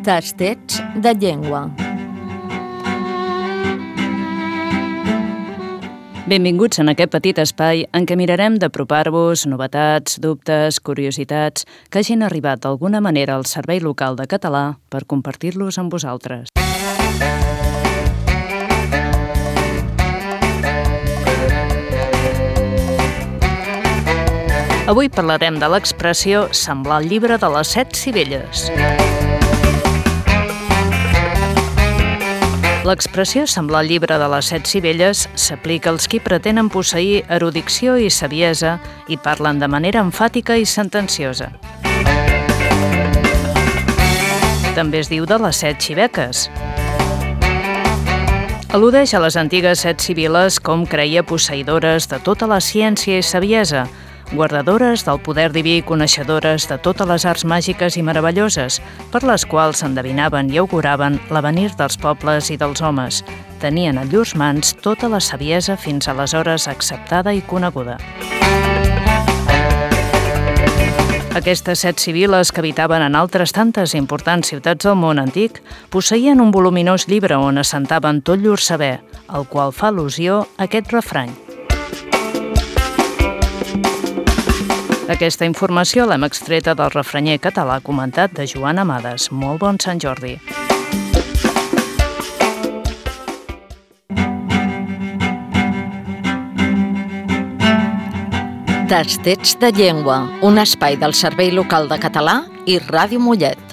Tastets de llengua. Benvinguts en aquest petit espai en què mirarem d'apropar-vos novetats, dubtes, curiositats que hagin arribat d'alguna manera al Servei Local de Català per compartir-los amb vosaltres. Avui parlarem de l'expressió semblar el llibre de les 7 sivelles. L'expressió semblar el llibre de les 7 sivelles s'aplica als qui pretenen posseir erudició i saviesa i parlen de manera emfàtica i sentenciosa. També es diu de les 7 xibeques. Al·ludeix a les antigues 7 sibil·les com creia posseïdores de tota la ciència i saviesa, guardadores del poder diví i coneixedores de totes les arts màgiques i meravelloses, per les quals endevinaven i auguraven l'avenir dels pobles i dels homes. Tenien a llurs mans tota la saviesa fins aleshores acceptada i coneguda. Aquestes 7 sibil·les que habitaven en altres tantes importants ciutats del món antic posseïen un voluminós llibre on assentaven tot llur saber, al qual fa al·lusió aquest refrany. Aquesta informació l'hem extreta del refranyer català comentat de Joan Amades. Molt bon Sant Jordi. Tastets de llengua, un espai del Servei Local de Català i Ràdio Mollet.